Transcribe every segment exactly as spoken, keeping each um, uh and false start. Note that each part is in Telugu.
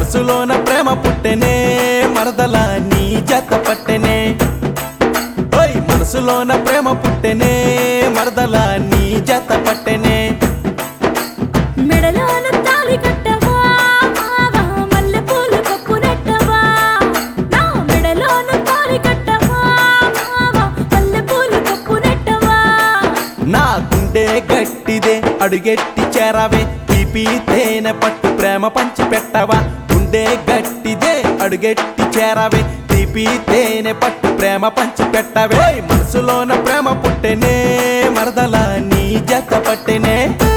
మనసులోన ప్రేమ పుట్టెనే మరదల నీ జత పట్టెనే ఓయ్ మనసులోన ప్రేమ పుట్టెనే మరదల నీ జత పట్టెనే మెడలోన తాళి కట్టవా మావా మల్లెపూల పప్పు నెట్టవా నా మెడలోన తాళి కట్టవా మావా మల్లెపూల పప్పు నెట్టవా నా గుండె గట్టిదే అడుగెట్టి చేరవే తీపి తేనె పట్టు ప్రేమ పంచి పెట్టవా గుండె గట్టిదే అడుగెట్టి చేరవే తీపి తేనె పట్టు ప్రేమ పంచి పెట్టవే మనసులోన ప్రేమ పుట్టెనే మరదల నీ జత పట్టెనే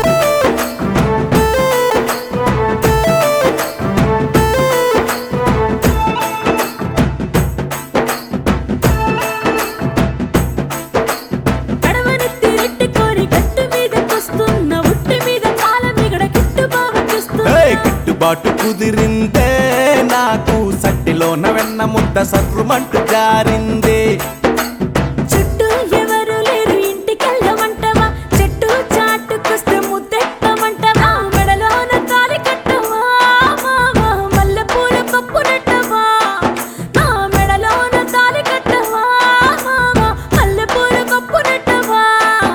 కడవనెత్తి రెట్టుకొని గట్టు మీద కొస్తున్న ఉట్టి మీద కాల మిగడ కిట్టు బావ చూస్తున్నా ఏయ్ గిట్టుబాటు కుదిరిందే నాకు సట్టిలోన వెన్న ముద్ద సర్రుమంటూ జారిందే చుట్టూ ఎవరు లేరు ఇంటికెళ్ళమంటవా చెట్టు చాటుకొస్తే ముద్దెట్టమంటవా మెడలోన తాళి కట్టవా మావా మల్లెపూల పప్పు నెట్టవా నా మెడలోన తాళి కట్టవా మావా మల్లెపూల పప్పు నెట్టవా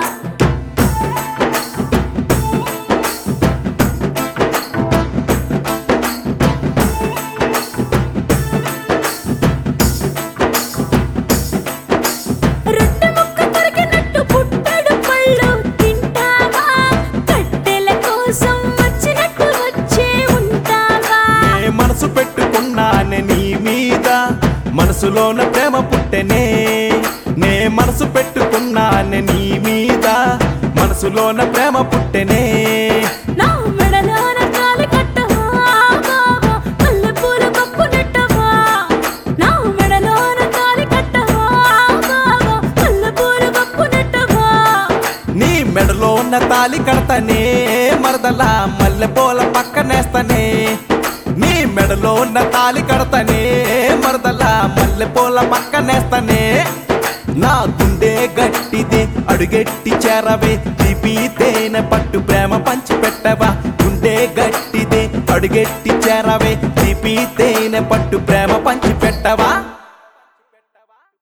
రొట్టె ముక్క కొరికినట్టు పుట్టడు పళ్ళు తింటావా కట్టెల కోసం వచ్చినట్టు వచ్చే ఉంటావా నే మనసు పెట్టుకున్నానే నీ మీద మనసులోన ప్రేమ పుట్టెనే నే మనసు పెట్టుకున్నానే నీ మీద మనసులోన ప్రేమ పుట్టెనే నా మెడలోన తాళి కట్టవా మావా మల్లెపూల పప్పు నెట్టవా నా మెడలోన తాళి కట్టవా మావా మల్లెపూల పప్పు నెట్టవా నీ మెడలో ఉన్న తాలి కడతనే మరదల మల్లెపూల పక్కనేస్తనే నీ మెడలో ఉన్న తాలి కడతనే మరదల మల్లెపూల పక్కనేస్తనే నా గుండె గట్టిదే అడుగెట్టి చేరవే తీపి తేనె పట్టు ప్రేమ పంచి పెట్టవా గుండె గట్టిదే అడుగెట్టి చేరవే తీపి తేనె పట్టు ప్రేమ పంచి పెట్టవా